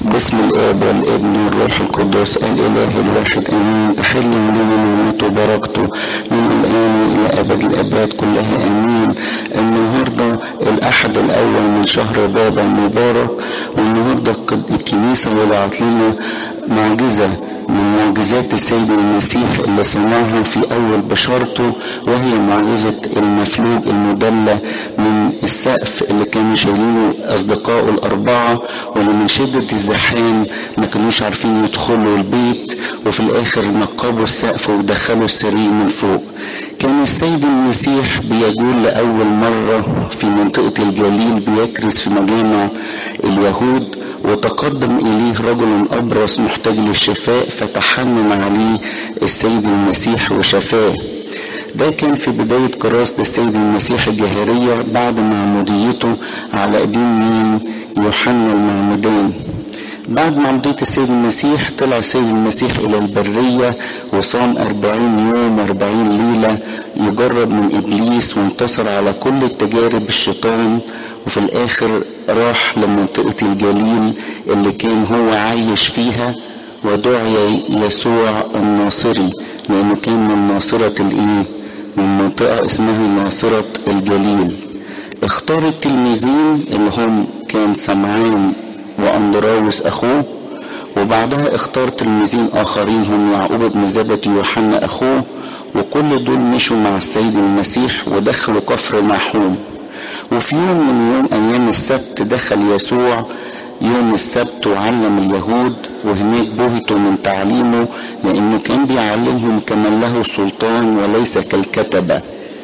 باسم الآب والابن والروح القدس الإله الواحد آمين. تحل علينا نعمته وبركته من الآن إلى أبد الآباد كلها آمين. النهارده الأحد الأول من شهر بابا المبارك، والنهارده الكنيسة وضعت لنا معجزة من معجزات السيد المسيح اللي صنعها في أول بشارته، وهي معجزة المفلوج المدلى من السقف اللي كانوا شايلينه أصدقائه الأربعة، واللي من شدة الزحام ما كانوش عارفين يدخلوا البيت، وفي الآخر نقبوا السقف ودخلوا السرير من فوق. كان السيد المسيح بيجول لأول مرة في منطقة الجليل، بيكرز في مجامع اليهود، وتقدم إليه رجل أبرص محتاج للشفاء، فتحنن عليه السيد المسيح وشفاه. ده كان في بداية كراسة السيد المسيح الجاهرية بعد معموديته على ايدين يوحنا المعمدان. بعد معمودية السيد المسيح طلع السيد المسيح إلى البرية وصام 40 يوم 40 ليلة يجرب من إبليس، وانتصر على كل التجارب الشيطان، وفي الآخر راح لمنطقة الجليل اللي كان هو عايش فيها، ودعي يسوع الناصري لأنه كان من ناصرة من منطقة اسمها ناصرة الجليل. اختار التلميذين اللي هم كان سمعان وأندراوس أخوه، وبعدها اختار تلميذين آخرين هم يعقوب بن زبدي ويوحنا أخوه، وكل دول مشوا مع السيد المسيح ودخلوا كفر نحوم. وفي يوم من أيام السبت دخل يسوع يوم السبت وعلم اليهود، وهناك بهتوا من تعليمه لأنه كان بيعلمهم كمن له سلطان وليس كالكتبة.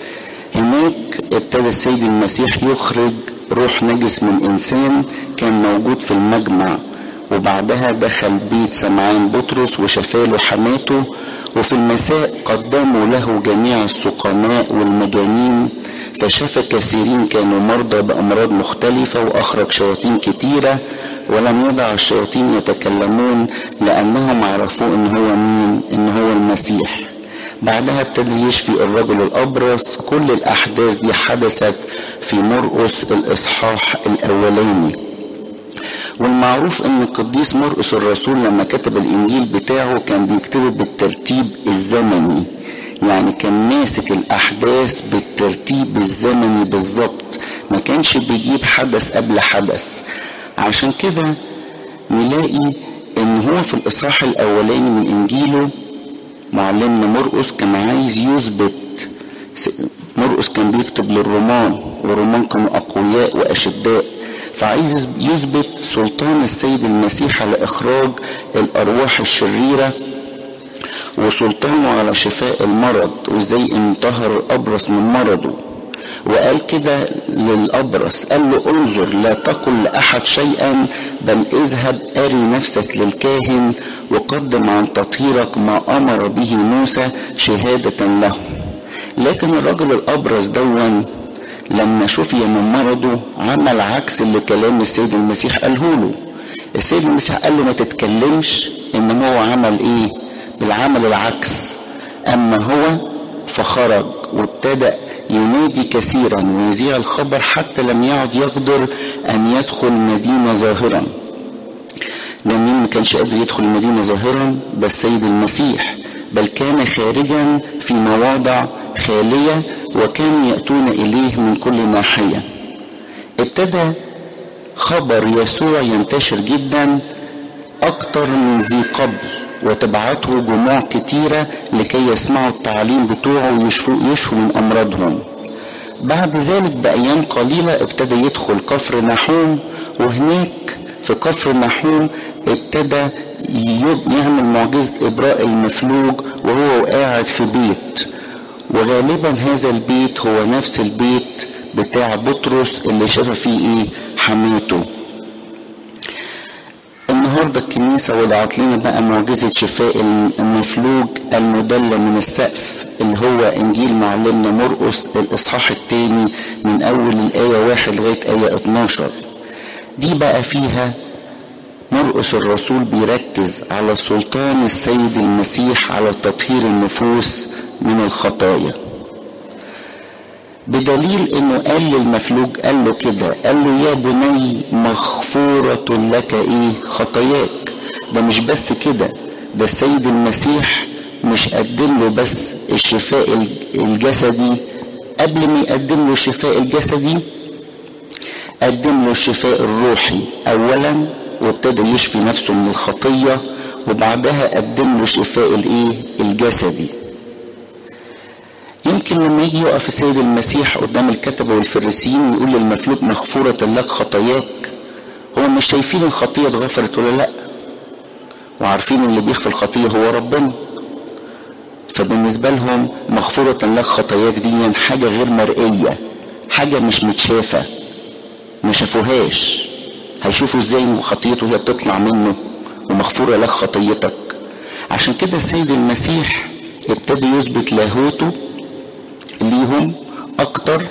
هناك ابتدى السيد المسيح يخرج روح نجس من إنسان كان موجود في المجمع، وبعدها دخل بيت سمعان بطرس وشفاله حماته. وفي المساء قدموا له جميع السقماء والمجانين، فشفى كثيرين كانوا مرضى بأمراض مختلفة، وأخرج شياطين كتيرة، ولم يدع الشياطين يتكلمون لأنهم عرفوا إن هو المسيح. بعدها ابتدى يشفي الرجل الأبرص. كل الأحداث دي حدثت في مرقس الإصحاح الأولاني. والمعروف ان القديس مرقس الرسول لما كتب الانجيل بتاعه كان بيكتبه بالترتيب الزمني، يعني كان ماسك الاحداث بالترتيب الزمني بالظبط، ما كانش بيجيب حدث قبل حدث. عشان كده نلاقي ان هو في الاصحاح الاولاني من انجيله معلمنا مرقس كان عايز يثبت. مرقس كان بيكتب للرومان، والرومان كانوا اقوياء واشداء، فعايز يثبت سلطان السيد المسيح على اخراج الارواح الشريرة، وسلطانه على شفاء المرض، وازاي انطهر الابرص من مرضه. وقال كده للابرص، قال له انظر لا تقل لاحد شيئا، بل اذهب اري نفسك للكاهن وقدم عن تطهيرك ما امر به موسى شهادة له. لكن الرجل الابرص دون لما شفي من مرضه عمل عكس اللي كلام السيد المسيح قاله له. السيد المسيح قال له ما تتكلمش، انما هو عمل ايه؟ بالعمل العكس. اما هو فخرج وابتدأ ينادي كثيرا ويذيع الخبر، حتى لم يعد يقدر ان يدخل مدينة ظاهرا، لأنه ما كانش قادر يدخل المدينة ظاهرا ده السيد المسيح، بل كان خارجا في مواضع خالية، وكانوا يأتون إليه من كل ناحية. ابتدى خبر يسوع ينتشر جدا أكتر من ذي قبل، وتبعته جموع كتيرة لكي يسمعوا التعليم بتوعه ويشفوا من أمراضهم. بعد ذلك بأيام قليلة ابتدى يدخل كفر نحوم، وهناك في كفر نحوم ابتدى يعمل معجزة إبراء المفلوج وهو قاعد في بيت، وغالبا هذا البيت هو نفس البيت بتاع بطرس اللي شاف فيه حماته. النهاردة الكنيسة وضعت لنا بقى معجزة شفاء المفلوج المدلى من السقف، اللي هو انجيل معلمنا مرقس الاصحاح الثاني من اول الآية 1 لغاية آية 12. دي بقى فيها مرقس الرسول بيركز على سلطان السيد المسيح على تطهير النفوس من الخطايا. بدليل انه قال للمفلوج، قال له كده، قال له يا بني مغفورة لك خطاياك. ده مش بس كده، ده السيد المسيح مش قدم له بس الشفاء الجسدي، قبل ما يقدم له الشفاء الجسدي قدم له الشفاء الروحي اولا، وابتدى يشفي نفسه من الخطية، وبعدها قدم له الشفاء الجسدي. يمكن لما يجي يقف السيد المسيح قدام الكتبة والفريسيين ويقول للمفلوج مغفورة لك خطاياك، هم مش شايفين الخطية اتغفرت ولا لا، وعارفين اللي بيغفر الخطية هو ربنا، فبالنسبة لهم مغفورة لك خطاياك دي حاجة غير مرئية، حاجة مش متشافة، ما شافوهاش، هيشوفوا ازاي خطيته هي بتطلع منه ومغفورة لك خطيتك. عشان كده السيد المسيح ابتدى يثبت لاهوته ليهم اكتر،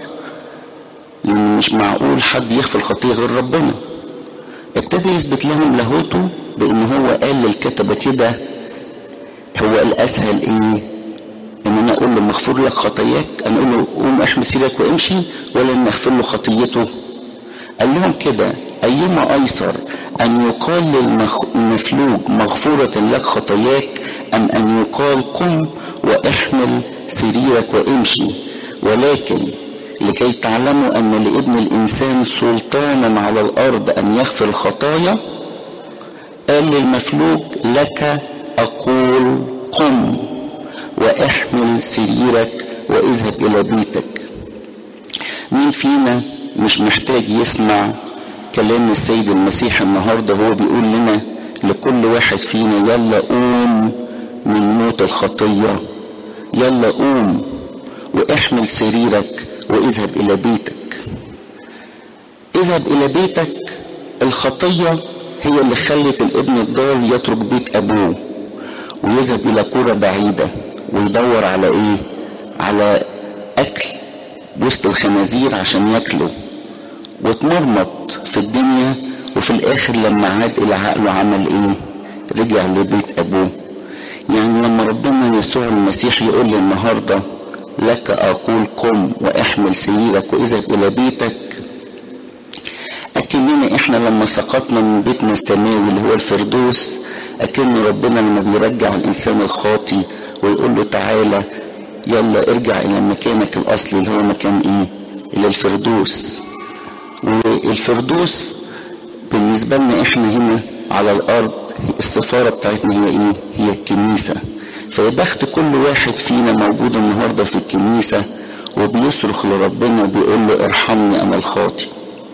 لان مش معقول حد يغفر الخطية غير ربنا. ابتدى يثبت لهم لاهوته بان هو قال للكتبة كده، هو الاسهل ان انا اقول له مغفور لك خطاياك، انا اقول له قوم احمل سيرك وامشي، ولا ان اغفر له خطيته؟ قال لهم كده، ايما ايسر ان يقال للمفلوج مغفورة لك خطاياك، ام ان يقال قم واحمل سريرك وامشي؟ ولكن لكي تعلموا ان لابن الانسان سلطانا على الارض ان يغفر الخطايا، قال للمفلوج لك اقول قم واحمل سريرك واذهب الى بيتك. مين فينا مش محتاج يسمع كلام السيد المسيح النهاردة هو بيقول لنا لكل واحد فينا يلا قوم من موت الخطية، يلا قوم واحمل سريرك واذهب الى بيتك. اذهب الى بيتك، الخطية هي اللي خلت الابن الضال يترك بيت ابوه ويذهب الى قرى بعيدة ويدور على اكل وسط الخنازير عشان ياكله، واتمرمط في الدنيا، وفي الاخر لما عاد الى عقله عمل رجع لبيت ابوه. يعني لما ربنا يسوع المسيح يقول لي النهارده لك اقول قم واحمل سريرك واذهب الى بيتك، اكننا احنا لما سقطنا من بيتنا السماوي اللي هو الفردوس، اكن ربنا لما بيرجع الانسان الخاطي ويقول له تعالى يلا ارجع الى مكانك الاصلي اللي هو مكان الى الفردوس. والفردوس بالنسبة لنا احنا هنا على الارض السفارة بتاعتنا هي الكنيسة. فيبخت كل واحد فينا موجود النهاردة في الكنيسة وبيصرخ لربنا وبيقول له ارحمني انا الخاطي.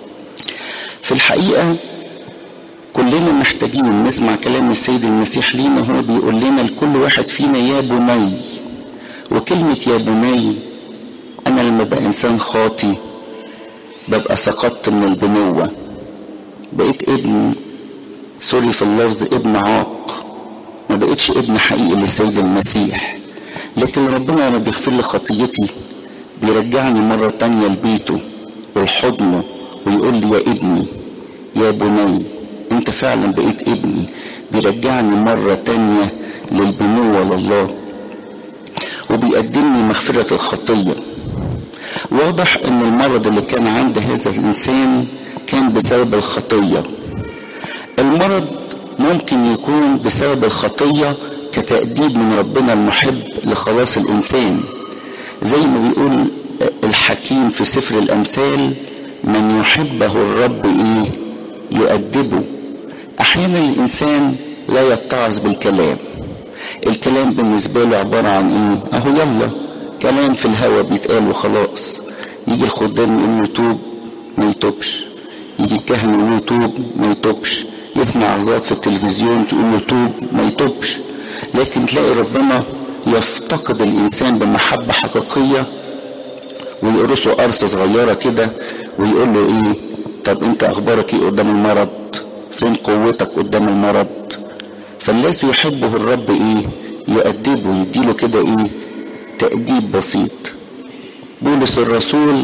في الحقيقة كلنا محتاجين نسمع كلام السيد المسيح لينا، هو بيقول لنا لكل واحد فينا يا بني. وكلمة يا بني، انا لما بقى انسان خاطي ببقى سقطت من البنوة، بقيت ابن، سوري في اللفظ، ابن عاق، ما بقيتش ابن حقيقي للسيد المسيح. لكن ربنا لما بيغفر لي خطيتي بيرجعني مرة تانية لبيته والحضنه ويقول لي يا ابني يا بني، انت فعلا بقيت ابني، بيرجعني مرة تانية للبنوة لله وبيقدمني مغفرة الخطية. واضح ان المرض اللي كان عند هذا الانسان كان بسبب الخطية. المرض ممكن يكون بسبب الخطية كتأديب من ربنا المحب لخلاص الانسان، زي ما بيقول الحكيم في سفر الامثال من يحبه الرب يؤدبه. احيانا الانسان لا يتعظ بالكلام، الكلام بالنسبة له عبارة عن اهو يلا كلام في الهوى بيتقال وخلاص. يجي الخدام يقول له توب ما يتوبش، يجي الكاهن يقول له توب ما يتوبش، يسمع عظات في التلفزيون تقول له توب ما يتوبش. لكن تلاقي ربنا يفتقد الانسان بمحبة حقيقية ويقرصه قرصة صغيرة كده ويقول له طب انت اخبارك قدام المرض؟ فين قوتك قدام المرض؟ فالذي يحبه الرب يؤدبه، يديله كده تأديب بسيط. بولس الرسول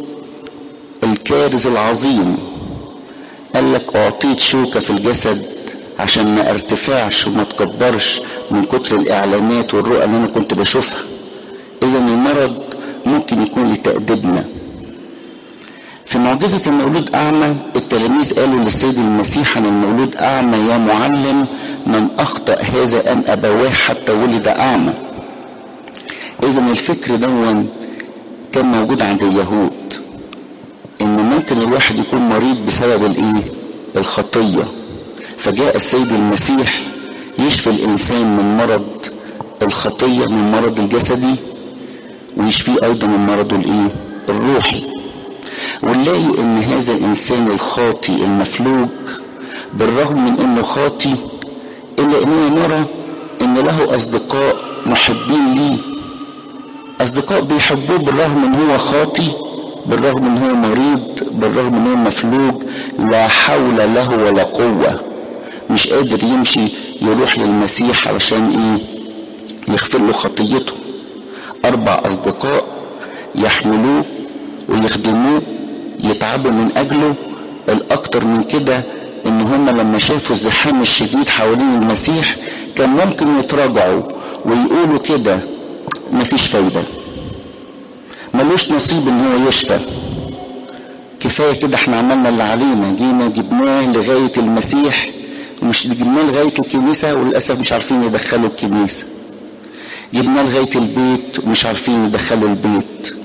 الكارز العظيم قال لك اعطيت شوكة في الجسد عشان ما ارتفعش وما تكبرش من كتر الاعلانات والرؤى اللي انا كنت بشوفها. اذا المرض ممكن ممكن يكون لتأديبنا. في معجزة المولود أعمى التلاميذ قالوا للسيد المسيح عن المولود أعمى: يا معلم، من أخطأ هذا أم أبواه حتى ولد أعمى؟ إذا الفكر دون كان موجود عند اليهود، إن ممكن الواحد يكون مريض بسبب الخطية، فجاء السيد المسيح يشفي الإنسان من مرض الخطية، من مرض الجسدي، ويشفيه أيضا من مرضه الروحي. ونلاقي ان هذا الانسان الخاطي المفلوج بالرغم من انه خاطي الا اننا نرى ان له اصدقاء محبين ليه، اصدقاء بيحبوه بالرغم ان هو خاطي، بالرغم ان هو مريض، بالرغم ان هو مفلوج لا حول له ولا قوة، مش قادر يمشي يروح للمسيح علشان يغفر له خطيته. 4 اصدقاء يحملوه ويخدموه، يتعبوا من اجله. الاكتر من كده ان هم لما شافوا الزحام الشديد حوالين المسيح كان ممكن يتراجعوا ويقولوا كده: مفيش فايدة، ملوش نصيب ان هو يشفى، كفاية كده، احنا عملنا اللي علينا، جينا جبناه لغاية المسيح ومش جبناه لغاية الكنيسة وللأسف مش عارفين يدخلوا الكنيسة، جبناه لغاية البيت ومش عارفين يدخلوا البيت.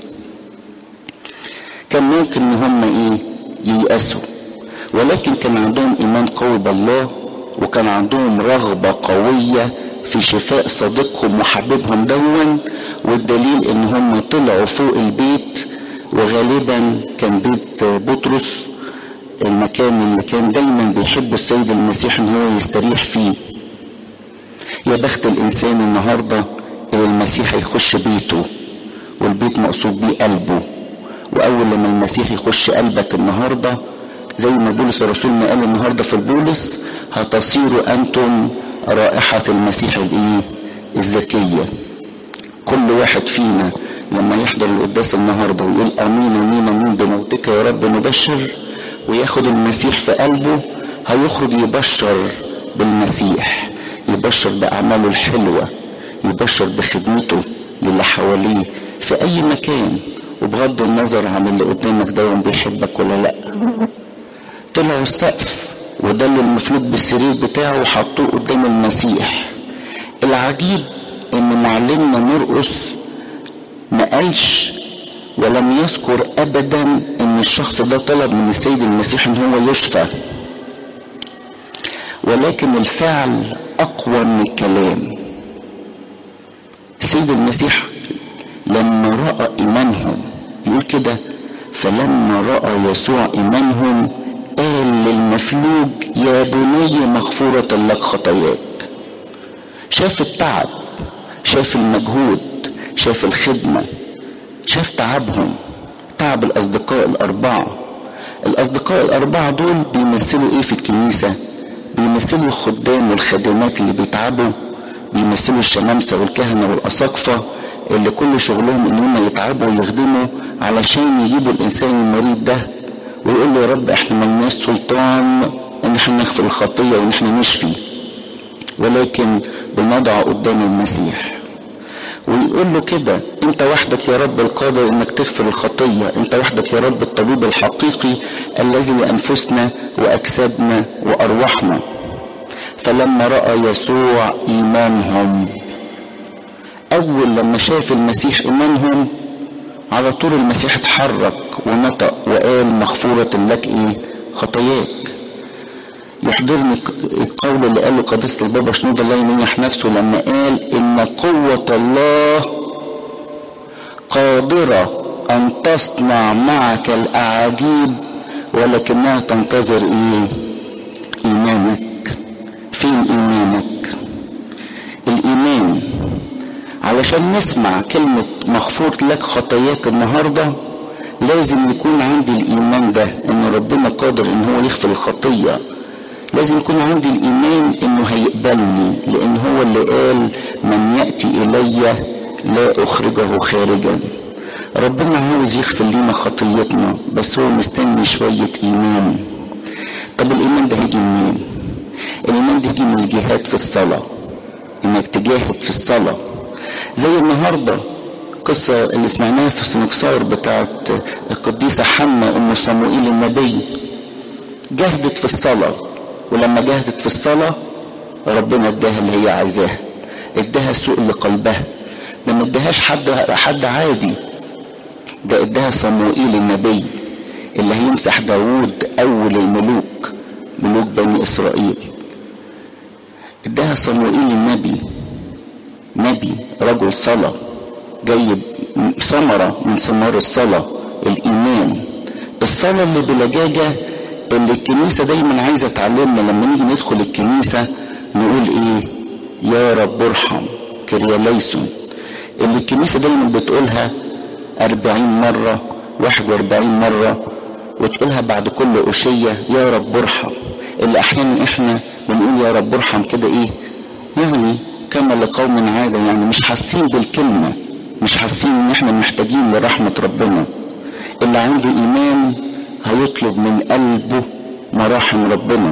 كان ممكن ان هم ييأسوا، ولكن كان عندهم ايمان قوي بالله، وكان عندهم رغبة قوية في شفاء صديقهم وحبيبهم دون. والدليل ان هم طلعوا فوق البيت، وغالبا كان بيت بطرس المكان اللي كان دايما بيحب السيد المسيح ان هو يستريح فيه. يا بخت الانسان النهاردة اللي المسيح يخش بيته، والبيت مقصود بيه قلبه. واول لما المسيح يخش قلبك النهاردة، زي ما بولس الرسول ما قال النهاردة في البولس: هتصيروا انتم رائحة المسيح الزكية. كل واحد فينا لما يحضر القداس النهاردة ويقول امين امين امين بموتك يا رب نبشر، وياخد المسيح في قلبه، هيخرج يبشر بالمسيح، يبشر بأعماله الحلوة، يبشر بخدمته للي حواليه في اي مكان، وبغض النظر عن اللي قدامك ده بيحبك ولا لا. طلعوا السقف ودلوا المفلوج بالسرير بتاعه وحطوه قدام المسيح. العجيب ان معلمنا مرقس ما قالش ولم يذكر ابدا ان الشخص ده طلب من السيد المسيح ان هو يشفى، ولكن الفعل اقوى من الكلام. السيد المسيح لما رأى ايمانهم يقول كده: فلما رأى يسوع ايمانهم قال للمفلوج: يا بني مغفورة لك خطاياك. شاف التعب، شاف المجهود، شاف الخدمة، شاف تعبهم، تعب الأصدقاء ال4. الأصدقاء ال4 دول بيمثلوا في الكنيسة؟ بيمثلوا الخدام والخادمات اللي بيتعبوا، بيمثلوا الشمامسة والكهنة والأساقفة اللي كل شغلهم ان هم يتعبوا ويخدموا علشان يجيبوا الإنسان المريض ده ويقول له: يا رب احنا ملناش سلطان ان احنا نغفر الخطية وان احنا نشفي، ولكن بنضع قدام المسيح ويقول له كده: انت وحدك يا رب القادر انك تغفر الخطية، انت وحدك يا رب الطبيب الحقيقي الذي لأنفسنا وأجسادنا وأرواحنا. فلما رأى يسوع إيمانهم، أول لما شاف المسيح إيمانهم على طول المسيح اتحرك ونطق وقال: مغفورة لك خطاياك. يحضرني القول اللي قاله قداسة البابا شنودة الله يمنح نفسه لما قال: إن قوة الله قادرة أن تصنع معك الأعاجيب، ولكنها تنتظر إيمانك. فين إيمانك؟ الإيمان علشان نسمع كلمة مغفور لك خطاياك النهاردة لازم يكون عندي الإيمان ده إن ربنا قادر إن هو يغفر الخطية. لازم يكون عندي الإيمان إنه هيقبلني، لأن هو اللي قال: من يأتي إلي لا أخرجه خارجا. ربنا عاوز يغفر لنا خطيتنا، بس هو مستني شوية إيمان. طب الإيمان ده هيجي منين؟ الإيمان ده هيجي من الجهاد في الصلاة، إنك تجاهد في الصلاة. زي النهاردة القصة اللي سمعناها في السنكسار بتاعت القديسة حنة ام صموئيل النبي، جهدت في الصلاة، ولما جهدت في الصلاة ربنا اداها اللي هي عايزاه، اداها سوء لقلبها. ده ما اداهاش حد عادي، ده اداها صموئيل النبي اللي هيمسح داوود اول الملوك، ملوك بني اسرائيل. اداها صموئيل النبي، نبي رجل صلاة، جايب ثمرة من ثمار الصلاة، الايمان، الصلاة اللي بلجاجة، اللي الكنيسة دايما عايزة تعلمنا لما نيجي ندخل الكنيسة نقول ايه؟ يا رب ارحم، كرياليسون، اللي الكنيسة دايما بتقولها 40 مرة 41 مرة، وتقولها بعد كل قشية يا رب ارحم. اللي احيانا احنا بنقول يا رب ارحم كده ايه يعني؟ كما لقوم عادة، يعني مش حاسين بالكلمة، مش حاسين ان احنا محتاجين لرحمة ربنا. اللي عنده ايمان هيطلب من قلبه مراحم ربنا،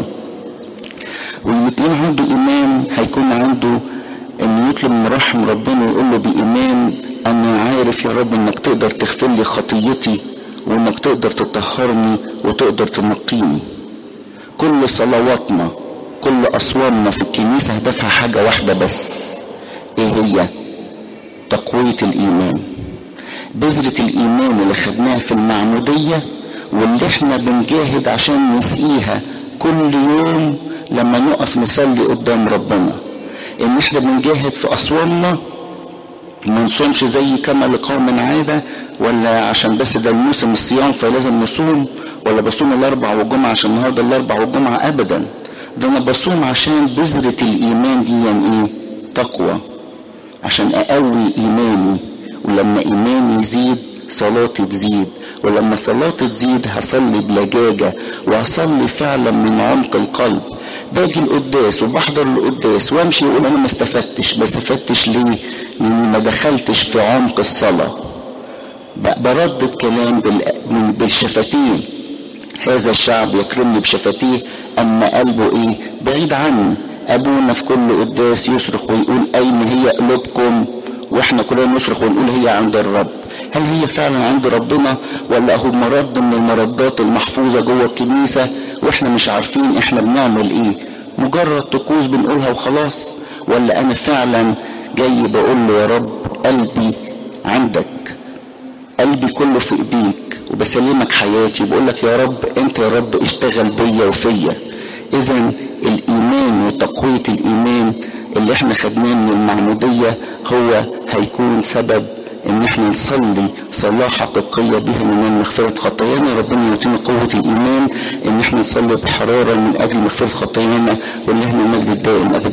واللي يكون عنده ايمان هيكون عنده ان يطلب مراحم ربنا ويقول له بايمان انا عارف يا رب انك تقدر تغفر لي خطيتي، وانك تقدر تطهرني وتقدر تنقيني. كل صلواتنا كل اصوامنا في الكنيسة هدفها حاجة واحدة بس، ايه هي؟ تقوية الايمان، بذرة الايمان اللي خدناها في المعمودية واللي احنا بنجاهد عشان نسقيها كل يوم لما نقف نصلي قدام ربنا. ان احنا بنجاهد في اصوامنا، ما نصومش زي كما لقوم عادة، ولا عشان بس ده الموسم الصيام فلازم نصوم، ولا بصوم الاربع والجمعة عشان النهارده الاربع والجمعة، ابدا. ده انا بصوم عشان بذرة الايمان دي يعني ايه؟ تقوى، عشان اقوي ايماني، ولما ايماني يزيد صلاتي تزيد، ولما صلاتي تزيد هصلي بلجاجة وهصلي فعلا من عمق القلب. باجي القداس وبحضر القداس وامشي واقول انا ما استفدتش، بس استفدتش ليه؟ لاني ما دخلتش في عمق الصلاة، بردد كلام بالشفتين. هذا الشعب يكرمني بشفتيه اما قلبه ايه؟ بعيد عني. ابونا في كل قداس يصرخ ويقول اين هي قلوبكم؟ واحنا كلنا نصرخ ونقول هي عند الرب. هل هي فعلا عند ربنا، ولا هو مرض من المردات المحفوظة جوه الكنيسة واحنا مش عارفين احنا بنعمل ايه؟ مجرد طقوس بنقولها وخلاص، ولا انا فعلا جاي بقول له يا رب قلبي عندك، قلبي كله في ايديك، وبسلمك حياتي، وبقول لك يا رب انت يا رب اشتغل بيا وفيا. اذا الايمان وتقوية الايمان اللي احنا خدناه من المعمودية هو هيكون سبب ان احنا نصلي صلاة حقيقية بها من مغفرة خطايانا. ربنا يعطينا قوة الايمان ان احنا نصلي بحرارة من اجل مغفرة خطايانا، ولله المجد الدائم.